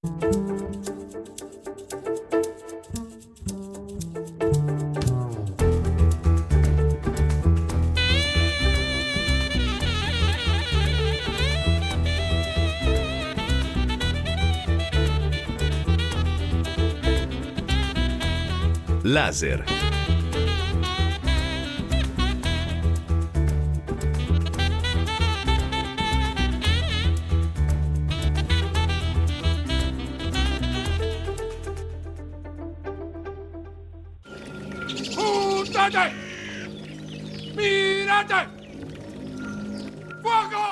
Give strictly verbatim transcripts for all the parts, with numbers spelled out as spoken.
Laser. Puntate! Mirate! Fuoco!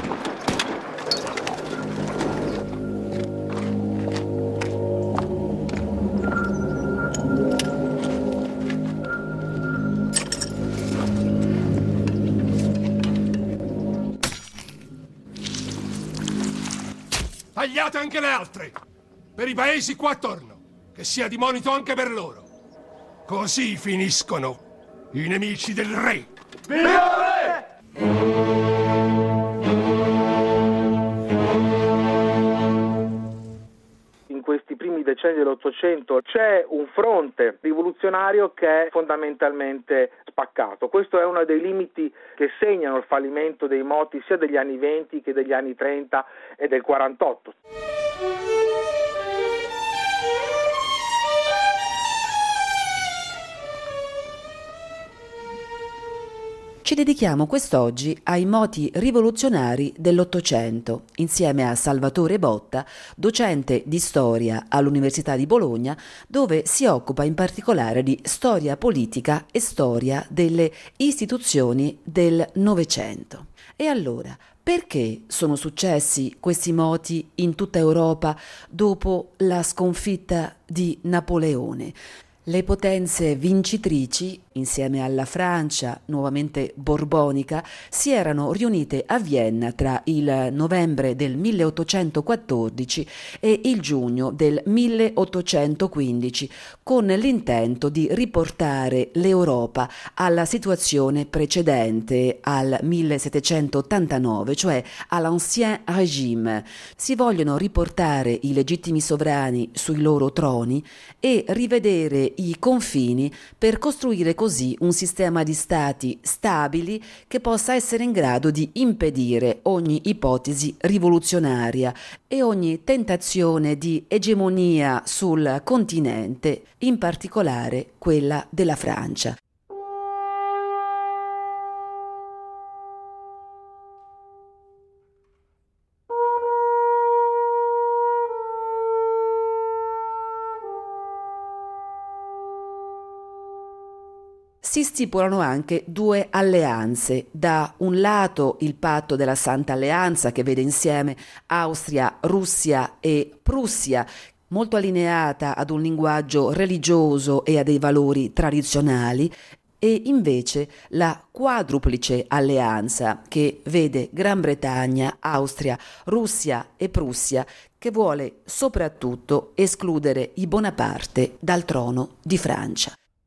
Tagliate anche le altre, per i paesi qua attorno, che sia di monito anche per loro. Così finiscono i nemici del re. Viva re! In questi primi decenni dell'Ottocento c'è un fronte rivoluzionario che è fondamentalmente spaccato. Questo è uno dei limiti che segnano il fallimento dei moti sia degli anni venti che degli anni trenta e del quarantotto. Ci dedichiamo quest'oggi ai moti rivoluzionari dell'Ottocento, insieme a Salvatore Botta, docente di storia all'Università di Bologna, dove si occupa in particolare di storia politica e storia delle istituzioni del Novecento. E allora, perché sono successi questi moti in tutta Europa dopo la sconfitta di Napoleone? Le potenze vincitrici, insieme alla Francia, nuovamente borbonica, si erano riunite a Vienna tra il novembre del milleottocentoquattordici e il giugno del milleottocentoquindici, con l'intento di riportare l'Europa alla situazione precedente al millesettecentottantanove, cioè all'Ancien Régime. Si vogliono riportare i legittimi sovrani sui loro troni e rivedere i confini per costruire così un sistema di stati stabili che possa essere in grado di impedire ogni ipotesi rivoluzionaria e ogni tentazione di egemonia sul continente, in particolare quella della Francia. Si stipulano anche due alleanze, da un lato il patto della Santa Alleanza che vede insieme Austria, Russia e Prussia, molto allineata ad un linguaggio religioso e a dei valori tradizionali, e invece la quadruplice alleanza che vede Gran Bretagna, Austria, Russia e Prussia, che vuole soprattutto escludere i Bonaparte dal trono di Francia.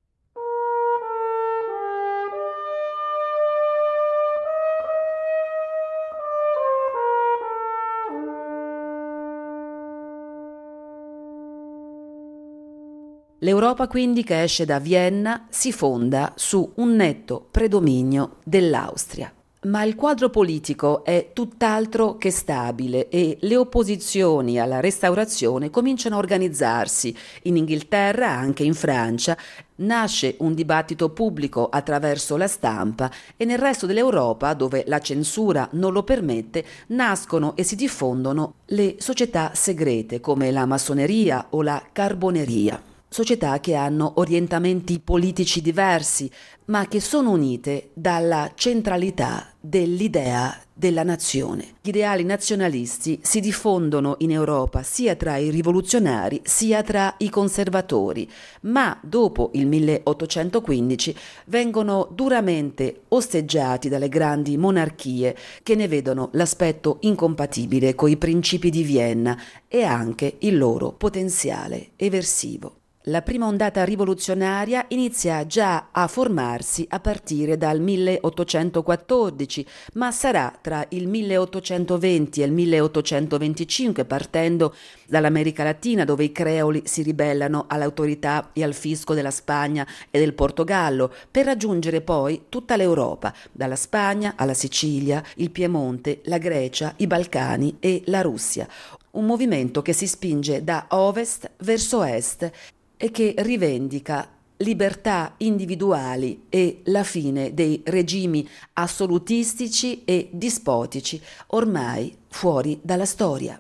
L'Europa quindi che esce da Vienna si fonda su un netto predominio dell'Austria. Ma il quadro politico è tutt'altro che stabile e le opposizioni alla restaurazione cominciano a organizzarsi. In Inghilterra, anche in Francia, nasce un dibattito pubblico attraverso la stampa e nel resto dell'Europa, dove la censura non lo permette, nascono e si diffondono le società segrete come la massoneria o la carboneria. Società che hanno orientamenti politici diversi, ma che sono unite dalla centralità dell'idea della nazione. Gli ideali nazionalisti si diffondono in Europa sia tra i rivoluzionari sia tra i conservatori, ma dopo il milleottocentoquindici vengono duramente osteggiati dalle grandi monarchie che ne vedono l'aspetto incompatibile coi principi di Vienna e anche il loro potenziale eversivo. La prima ondata rivoluzionaria inizia già a formarsi a partire dal milleottocentoquattordici, ma sarà tra il milleottocentoventi e il milleottocentoventicinque, partendo dall'America Latina, dove i creoli si ribellano all'autorità e al fisco della Spagna e del Portogallo, per raggiungere poi tutta l'Europa, dalla Spagna alla Sicilia, il Piemonte, la Grecia, i Balcani e la Russia. Un movimento che si spinge da ovest verso est e che rivendica libertà individuali e la fine dei regimi assolutistici e dispotici ormai fuori dalla storia.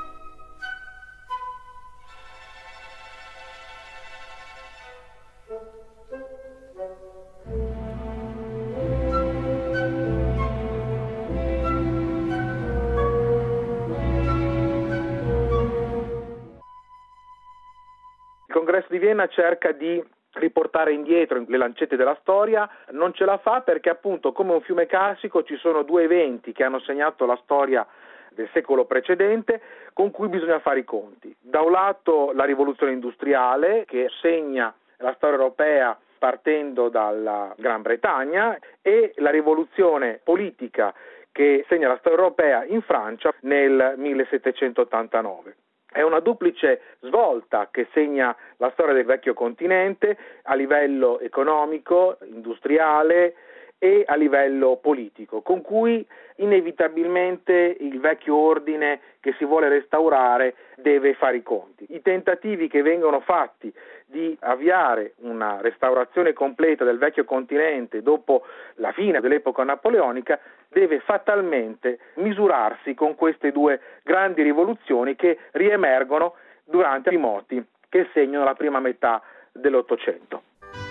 Il Congresso di Vienna cerca di riportare indietro le lancette della storia, non ce la fa perché appunto come un fiume carsico ci sono due eventi che hanno segnato la storia del secolo precedente con cui bisogna fare i conti. Da un lato la rivoluzione industriale che segna la storia europea partendo dalla Gran Bretagna e la rivoluzione politica che segna la storia europea in Francia nel millesettecentottantanove. È una duplice svolta che segna la storia del vecchio continente a livello economico, industriale e a livello politico, con cui inevitabilmente il vecchio ordine che si vuole restaurare deve fare i conti. I tentativi che vengono fatti di avviare una restaurazione completa del vecchio continente dopo la fine dell'epoca napoleonica deve fatalmente misurarsi con queste due grandi rivoluzioni che riemergono durante i moti che segnano la prima metà dell'Ottocento.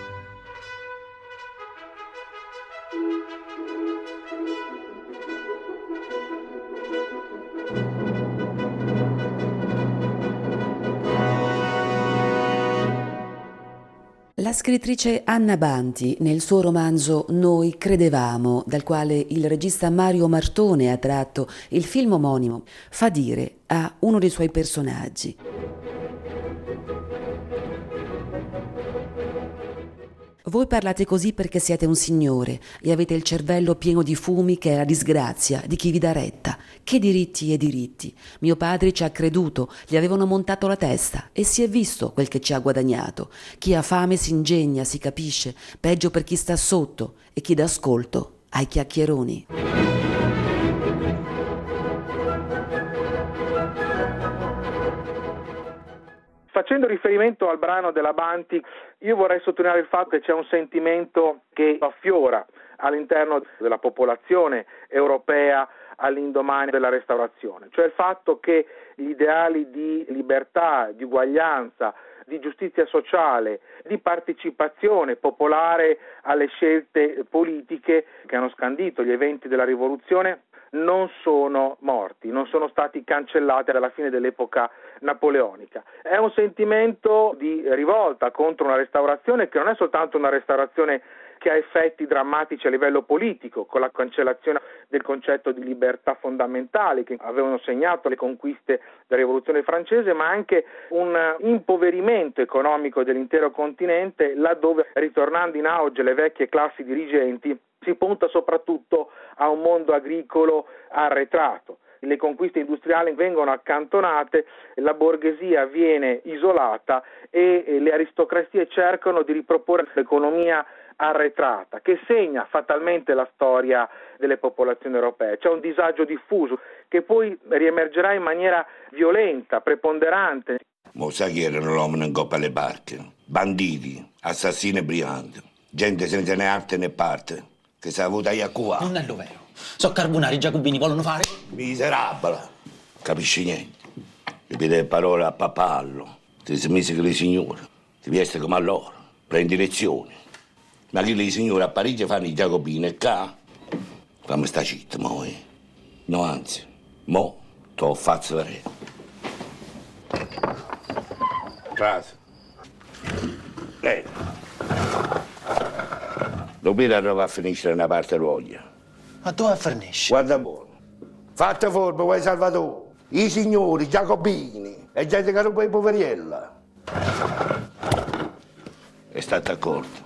La scrittrice Anna Banti, nel suo romanzo Noi credevamo, dal quale il regista Mario Martone ha tratto il film omonimo, fa dire a uno dei suoi personaggi: voi parlate così perché siete un signore e avete il cervello pieno di fumi che è la disgrazia di chi vi dà retta. Che diritti e diritti. Mio padre ci ha creduto, gli avevano montato la testa e si è visto quel che ci ha guadagnato. Chi ha fame si ingegna, si capisce, peggio per chi sta sotto e chi dà ascolto ai chiacchieroni. Facendo riferimento al brano della Banti, io vorrei sottolineare il fatto che c'è un sentimento che affiora all'interno della popolazione europea all'indomani della restaurazione, cioè il fatto che gli ideali di libertà, di uguaglianza, di giustizia sociale, di partecipazione popolare alle scelte politiche che hanno scandito gli eventi della rivoluzione non sono morti, non sono stati cancellati dalla fine dell'epoca napoleonica. È un sentimento di rivolta contro una restaurazione che non è soltanto una restaurazione che ha effetti drammatici a livello politico, con la cancellazione del concetto di libertà fondamentali che avevano segnato le conquiste della rivoluzione francese, ma anche un impoverimento economico dell'intero continente, laddove, ritornando in auge le vecchie classi dirigenti, si punta soprattutto a un mondo agricolo arretrato. Le conquiste industriali vengono accantonate, la borghesia viene isolata e le aristocrazie cercano di riproporre l'economia arretrata, che segna fatalmente la storia delle popolazioni europee. C'è un disagio diffuso che poi riemergerà in maniera violenta, preponderante. Ma sai chi erano l'uomo in coppa alle barche? Banditi, assassini e briganti, gente senza né arte né parte, che si è avuta a qua. Non è lo vero. So carbonari, i giacobini vogliono fare? Miserabile, capisci niente. Ripete parole a papallo, ti smise che le signore, ti veste come a loro, prendi lezioni. Ma che le signore a Parigi fanno i giacobini e qua? Fammi sta città, mo, eh. No, anzi, mo, t'ho fatto vedere. Grazie. Lei. Dopo arriva a finire una parte voglia. Ma dove fornisci? Guarda buono. Fatte forma, vuoi Salvatore. I signori, i giacobini e gente che ruba i poveriella. è stato accolto.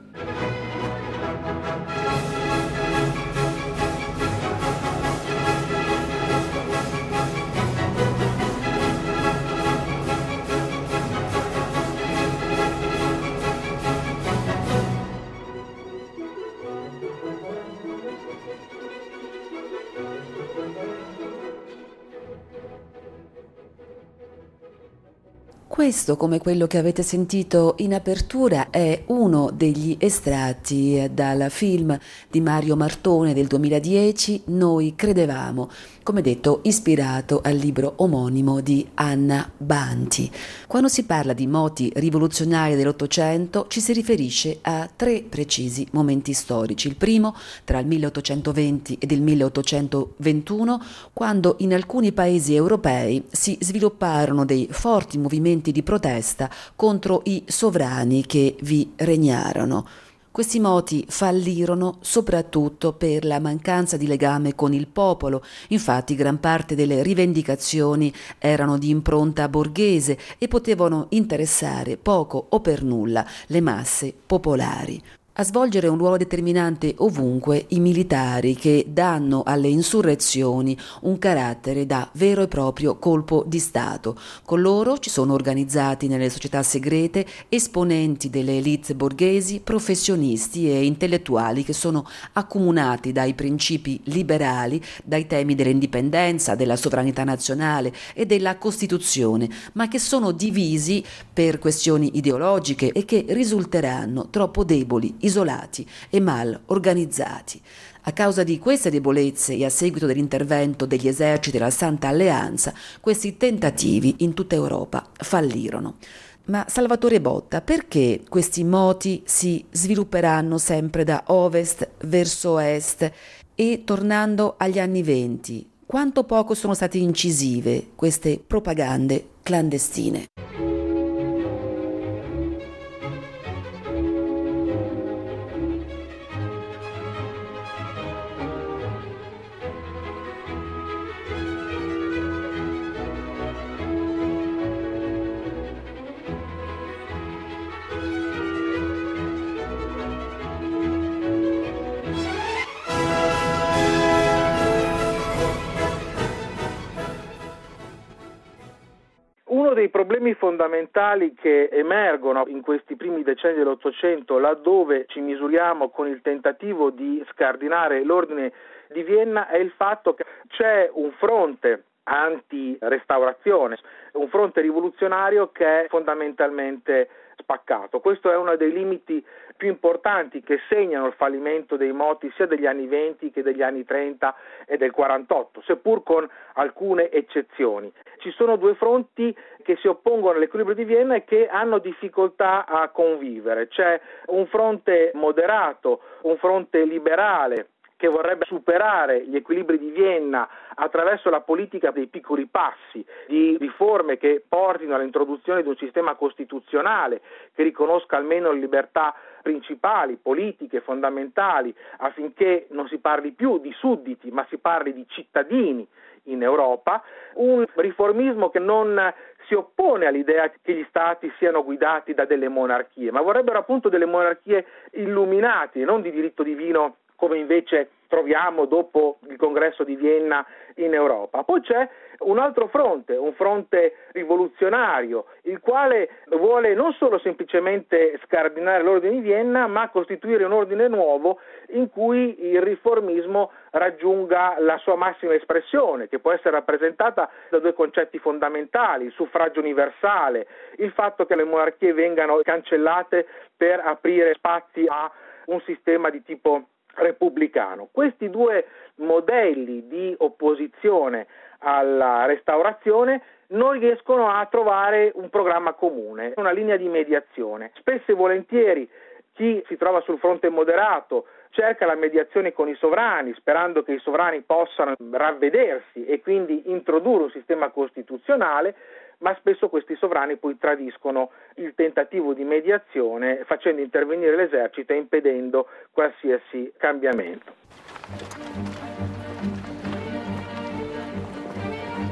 Questo, come quello che avete sentito in apertura, è uno degli estratti dal film di Mario Martone del duemiladieci, Noi credevamo, come detto ispirato al libro omonimo di Anna Banti. Quando si parla di moti rivoluzionari dell'Ottocento ci si riferisce a tre precisi momenti storici. Il primo tra il milleottocentoventi ed il milleottocentoventuno, quando in alcuni paesi europei si svilupparono dei forti movimenti di protesta contro i sovrani che vi regnarono. Questi moti fallirono soprattutto per la mancanza di legame con il popolo, infatti gran parte delle rivendicazioni erano di impronta borghese e potevano interessare poco o per nulla le masse popolari. A svolgere un ruolo determinante ovunque i militari, che danno alle insurrezioni un carattere da vero e proprio colpo di Stato. Con loro ci sono organizzati nelle società segrete esponenti delle elite borghesi, professionisti e intellettuali che sono accomunati dai principi liberali, dai temi dell'indipendenza, della sovranità nazionale e della Costituzione, ma che sono divisi per questioni ideologiche e che risulteranno troppo deboli, isolati e mal organizzati. A causa di queste debolezze e a seguito dell'intervento degli eserciti della Santa Alleanza, questi tentativi in tutta Europa fallirono. Ma Salvatore Botta, perché questi moti si svilupperanno sempre da ovest verso est e tornando agli anni venti? Quanto poco sono state incisive queste propagande clandestine? Uno dei problemi fondamentali che emergono in questi primi decenni dell'Ottocento, laddove ci misuriamo con il tentativo di scardinare l'ordine di Vienna, è il fatto che c'è un fronte anti-restaurazione, un fronte rivoluzionario che è fondamentalmente spaccato. Questo è uno dei limiti più importanti che segnano il fallimento dei moti sia degli anni venti che degli anni trenta e del quarantotto, seppur con alcune eccezioni. Ci sono due fronti che si oppongono all'equilibrio di Vienna e che hanno difficoltà a convivere. C'è un fronte moderato, un fronte liberale, che vorrebbe superare gli equilibri di Vienna attraverso la politica dei piccoli passi, di riforme che portino all'introduzione di un sistema costituzionale che riconosca almeno le libertà principali, politiche, fondamentali, affinché non si parli più di sudditi, ma si parli di cittadini in Europa. Un riformismo che non si oppone all'idea che gli stati siano guidati da delle monarchie, ma vorrebbero appunto delle monarchie illuminate, non di diritto divino, come invece troviamo dopo il congresso di Vienna in Europa. Poi c'è un altro fronte, un fronte rivoluzionario, il quale vuole non solo semplicemente scardinare l'ordine di Vienna, ma costituire un ordine nuovo in cui il riformismo raggiunga la sua massima espressione, che può essere rappresentata da due concetti fondamentali: il suffragio universale, il fatto che le monarchie vengano cancellate per aprire spazi a un sistema di tipo repubblicano. Questi due modelli di opposizione alla restaurazione non riescono a trovare un programma comune, una linea di mediazione. Spesso e volentieri chi si trova sul fronte moderato cerca la mediazione con i sovrani, sperando che i sovrani possano ravvedersi e quindi introdurre un sistema costituzionale, ma spesso questi sovrani poi tradiscono il tentativo di mediazione, facendo intervenire l'esercito e impedendo qualsiasi cambiamento.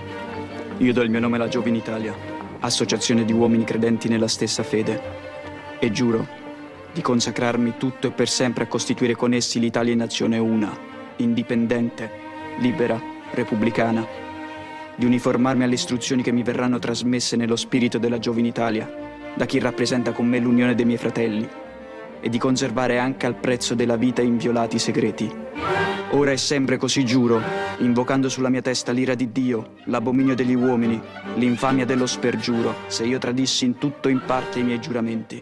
Io do il mio nome alla Giovine Italia, associazione di uomini credenti nella stessa fede. e giuro di consacrarmi tutto e per sempre a costituire con essi l'Italia in nazione una, indipendente, libera, repubblicana, di uniformarmi alle istruzioni che mi verranno trasmesse nello spirito della giovine Italia, da chi rappresenta con me l'unione dei miei fratelli, e di conservare anche al prezzo della vita inviolati i segreti. Ora e sempre così giuro, invocando sulla mia testa l'ira di Dio, l'abominio degli uomini, l'infamia dello spergiuro, se io tradissi in tutto o in parte i miei giuramenti.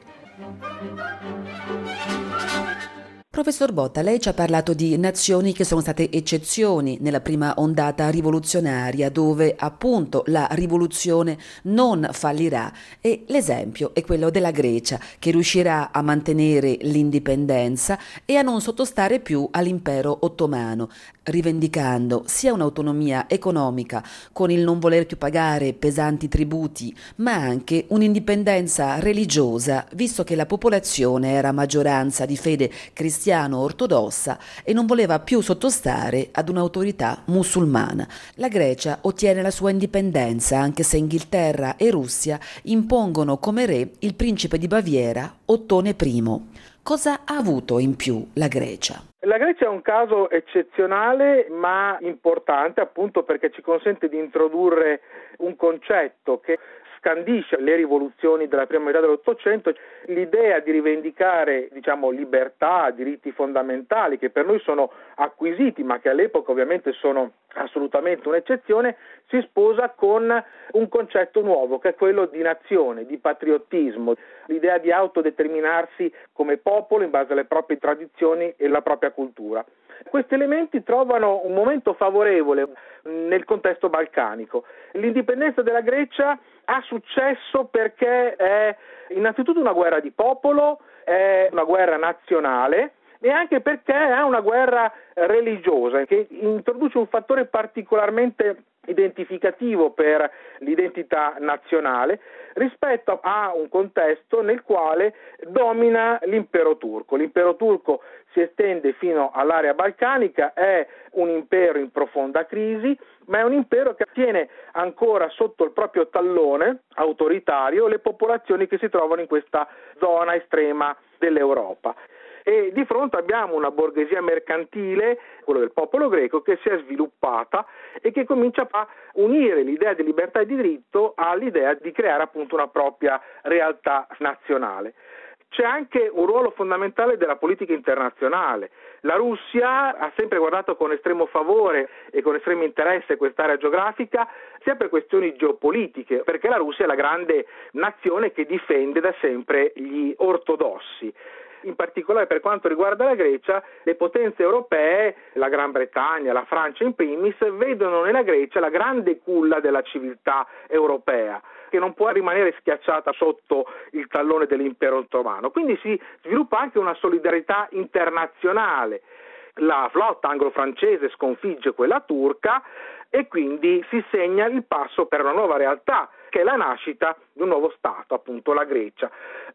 Professor Botta, lei ci ha parlato di nazioni che sono state eccezioni nella prima ondata rivoluzionaria, dove appunto la rivoluzione non fallirà, e l'esempio è quello della Grecia, che riuscirà a mantenere l'indipendenza e a non sottostare più all'impero ottomano, rivendicando sia un'autonomia economica con il non voler più pagare pesanti tributi, ma anche un'indipendenza religiosa, visto che la popolazione era maggioranza di fede cristiana ortodossa e non voleva più sottostare ad un'autorità musulmana. La Grecia ottiene la sua indipendenza, anche se Inghilterra e Russia impongono come re il principe di Baviera, Ottone I. Cosa ha avuto in più la Grecia? La Grecia è un caso eccezionale ma importante, appunto perché ci consente di introdurre un concetto che scandisce le rivoluzioni della prima metà dell'Ottocento, l'idea di rivendicare, diciamo, libertà, diritti fondamentali che per noi sono acquisiti ma che all'epoca ovviamente sono assolutamente un'eccezione, si sposa con un concetto nuovo che è quello di nazione, di patriottismo, l'idea di autodeterminarsi come popolo in base alle proprie tradizioni e la propria cultura. Questi elementi trovano un momento favorevole nel contesto balcanico. L'indipendenza della Grecia ha successo perché è innanzitutto una guerra di popolo, è una guerra nazionale e anche perché è una guerra religiosa che introduce un fattore particolarmente identificativo per l'identità nazionale rispetto a un contesto nel quale domina l'impero turco. L'impero turco si estende fino all'area balcanica, è un impero in profonda crisi, ma è un impero che tiene ancora sotto il proprio tallone autoritario le popolazioni che si trovano in questa zona estrema dell'Europa. E di fronte abbiamo una borghesia mercantile, quello del popolo greco, che si è sviluppata e che comincia a unire l'idea di libertà e di diritto all'idea di creare appunto una propria realtà nazionale. C'è anche un ruolo fondamentale della politica internazionale. La Russia ha sempre guardato con estremo favore e con estremo interesse quest'area geografica, sia per questioni geopolitiche, perché la Russia è la grande nazione che difende da sempre gli ortodossi. In particolare per quanto riguarda la Grecia, le potenze europee, la Gran Bretagna, la Francia in primis, vedono nella Grecia la grande culla della civiltà europea, che non può rimanere schiacciata sotto il tallone dell'impero ottomano. Quindi si sviluppa anche una solidarietà internazionale. La flotta anglo-francese sconfigge quella turca e quindi si segna il passo per una nuova realtà, che è la nascita di un nuovo Stato, appunto la Grecia.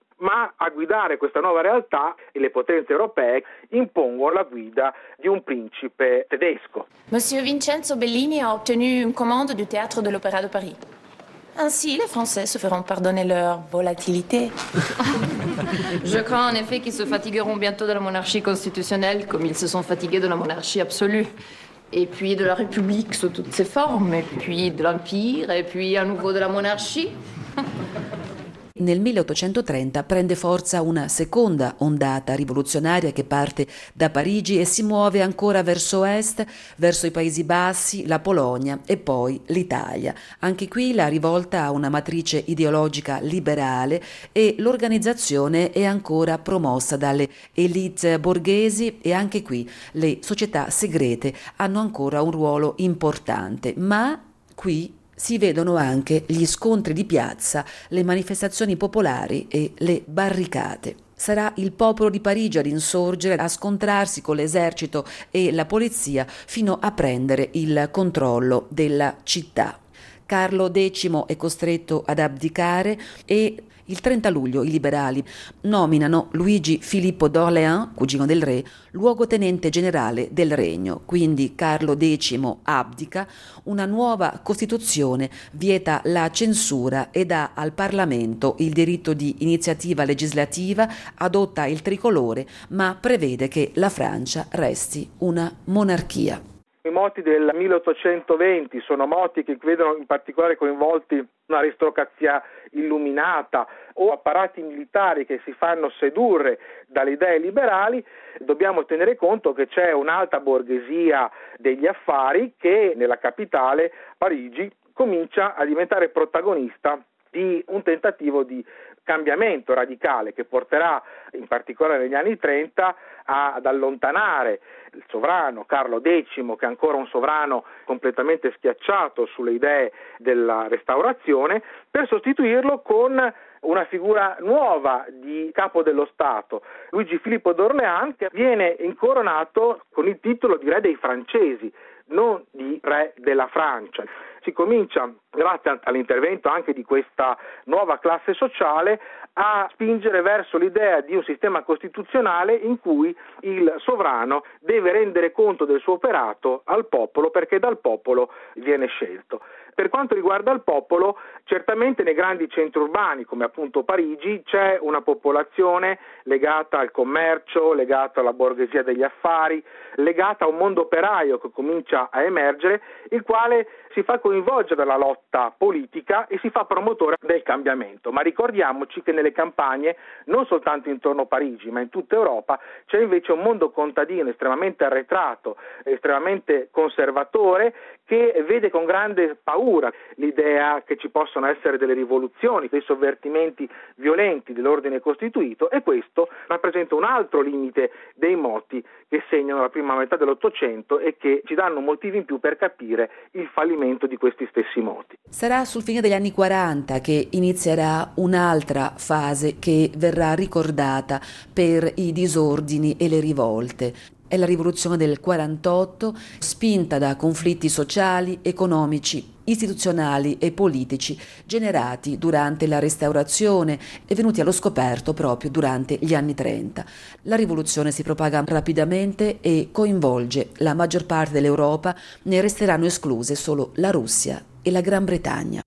Ma a guidare questa nuova realtà le potenze europee impongono la guida di un principe tedesco. Monsieur Vincenzo Bellini a obtenu une commande du Théâtre de l'Opéra de Paris. Ainsi, les Français se feront pardonner leur volatilité. Je crains en effet qu'ils se fatigueront bientôt de la monarchie constitutionnelle comme ils se sont fatigués de la monarchie absolue. Et puis de la République sous toutes ses formes, et puis de l'Empire, et puis à nouveau de la monarchie. Nel milleottocentotrenta prende forza una seconda ondata rivoluzionaria che parte da Parigi e si muove ancora verso est, verso i Paesi Bassi, la Polonia e poi l'Italia. Anche qui la rivolta ha una matrice ideologica liberale e l'organizzazione è ancora promossa dalle élite borghesi e anche qui le società segrete hanno ancora un ruolo importante, ma qui si vedono anche gli scontri di piazza, le manifestazioni popolari e le barricate. Sarà il popolo di Parigi ad insorgere, a scontrarsi con l'esercito e la polizia fino a prendere il controllo della città. Carlo decimo è costretto ad abdicare e il trenta luglio i liberali nominano Luigi Filippo d'Orléans, cugino del re, luogotenente generale del regno. Quindi Carlo decimo abdica, una nuova Costituzione vieta la censura e dà al Parlamento il diritto di iniziativa legislativa, adotta il tricolore, ma prevede che la Francia resti una monarchia. I moti del milleottocentoventi sono moti che vedono in particolare coinvolti un'aristocrazia illuminata o apparati militari che si fanno sedurre dalle idee liberali. Dobbiamo tenere conto che c'è un'alta borghesia degli affari che nella capitale, Parigi, comincia a diventare protagonista di un tentativo di cambiamento radicale che porterà in particolare negli anni trenta ad allontanare il sovrano Carlo decimo, che è ancora un sovrano completamente schiacciato sulle idee della restaurazione, per sostituirlo con una figura nuova di capo dello Stato, Luigi Filippo d'Orléans, che viene incoronato con il titolo di re dei francesi, non di re della Francia. Si comincia, grazie all'intervento anche di questa nuova classe sociale, a spingere verso l'idea di un sistema costituzionale in cui il sovrano deve rendere conto del suo operato al popolo, perché dal popolo viene scelto. Per quanto riguarda il popolo, certamente nei grandi centri urbani, come appunto Parigi, c'è una popolazione legata al commercio, legata alla borghesia degli affari, legata a un mondo operaio che comincia a emergere, il quale si fa coinvolgere dalla lotta politica e si fa promotore del cambiamento. Ma ricordiamoci che nelle campagne, non soltanto intorno a Parigi, ma in tutta Europa, c'è invece un mondo contadino estremamente arretrato, estremamente conservatore, che vede con grande paura l'idea che ci possono essere delle rivoluzioni, dei sovvertimenti violenti dell'ordine costituito, e questo rappresenta un altro limite dei moti che segnano la prima metà dell'Ottocento e che ci danno motivi in più per capire il fallimento di questi stessi moti. Sarà sul fine degli anni quaranta che inizierà un'altra fase che verrà ricordata per i disordini e le rivolte. È la rivoluzione del quarantotto, spinta da conflitti sociali, economici, istituzionali e politici generati durante la Restaurazione e venuti allo scoperto proprio durante gli anni trenta. La rivoluzione si propaga rapidamente e coinvolge la maggior parte dell'Europa, ne resteranno escluse solo la Russia e la Gran Bretagna.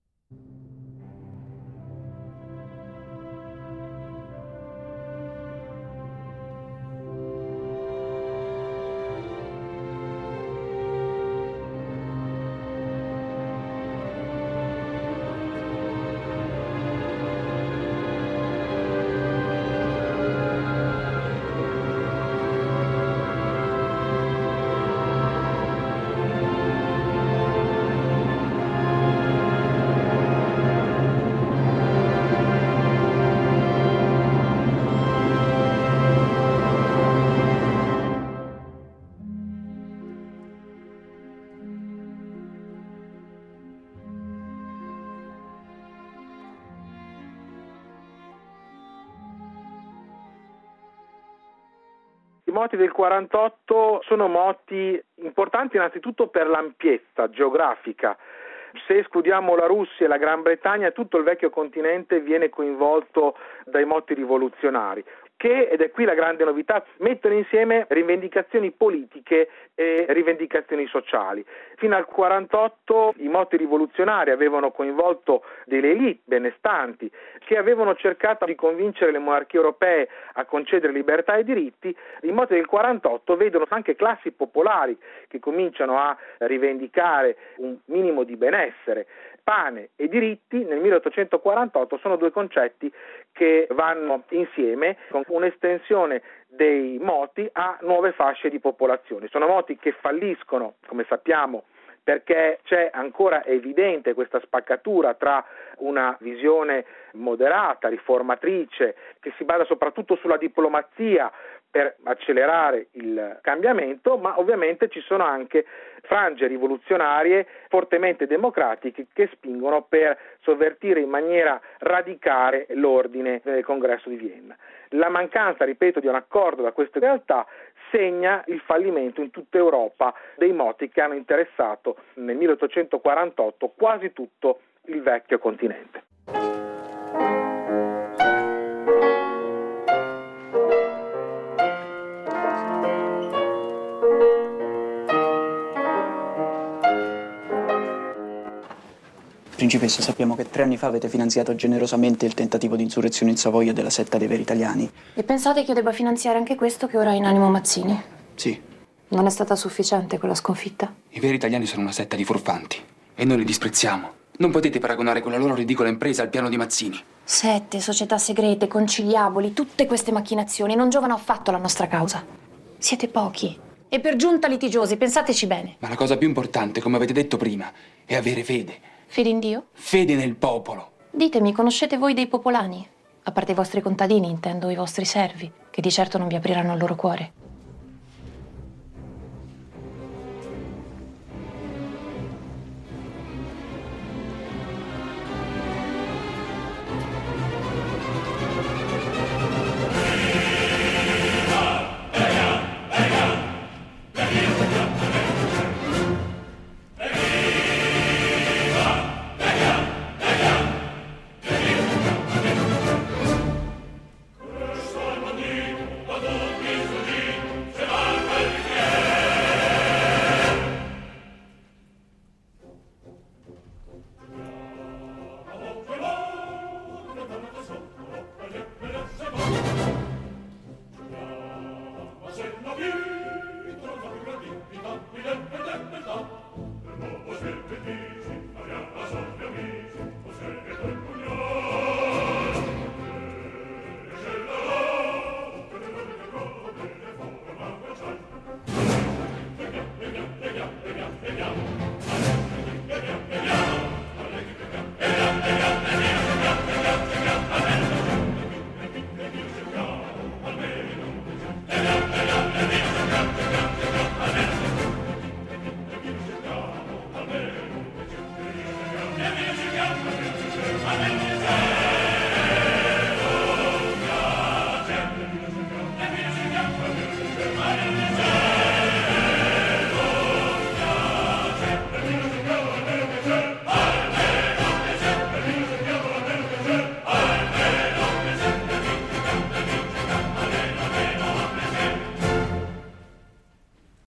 I moti del quarantotto sono moti importanti innanzitutto per l'ampiezza geografica. Se escludiamo la Russia e la Gran Bretagna, tutto il vecchio continente viene coinvolto dai moti rivoluzionari, che, ed è qui la grande novità, mettono insieme rivendicazioni politiche e rivendicazioni sociali. Fino al quarantotto i moti rivoluzionari avevano coinvolto delle elite benestanti che avevano cercato di convincere le monarchie europee a concedere libertà e diritti. I moti del quarantotto vedono anche classi popolari che cominciano a rivendicare un minimo di benessere. Pane e diritti nel milleottocentoquarantotto sono due concetti che vanno insieme con un'estensione dei moti a nuove fasce di popolazione. Sono moti che falliscono, come sappiamo, perché c'è ancora evidente questa spaccatura tra una visione moderata, riformatrice, che si basa soprattutto sulla diplomazia, per accelerare il cambiamento, ma ovviamente ci sono anche frange rivoluzionarie fortemente democratiche che spingono per sovvertire in maniera radicale l'ordine del Congresso di Vienna. La mancanza, ripeto, di un accordo da queste realtà segna il fallimento in tutta Europa dei moti che hanno interessato nel milleottocentoquarantotto quasi tutto il vecchio continente. Principessa, sappiamo che tre anni fa avete finanziato generosamente il tentativo di insurrezione in Savoia della setta dei Veri Italiani. E pensate che io debba finanziare anche questo che ora ha in animo Mazzini? Sì. Non è stata sufficiente quella sconfitta? I Veri Italiani sono una setta di furfanti e noi li disprezziamo. Non potete paragonare quella loro ridicola impresa al piano di Mazzini. Sette, società segrete, conciliaboli, tutte queste macchinazioni non giovano affatto alla nostra causa. Siete pochi. E per giunta litigiosi, pensateci bene. Ma la cosa più importante, come avete detto prima, è avere fede. Fede in Dio? Fede nel popolo. Ditemi, conoscete voi dei popolani? A parte i vostri contadini, intendo i vostri servi, che di certo non vi apriranno il loro cuore.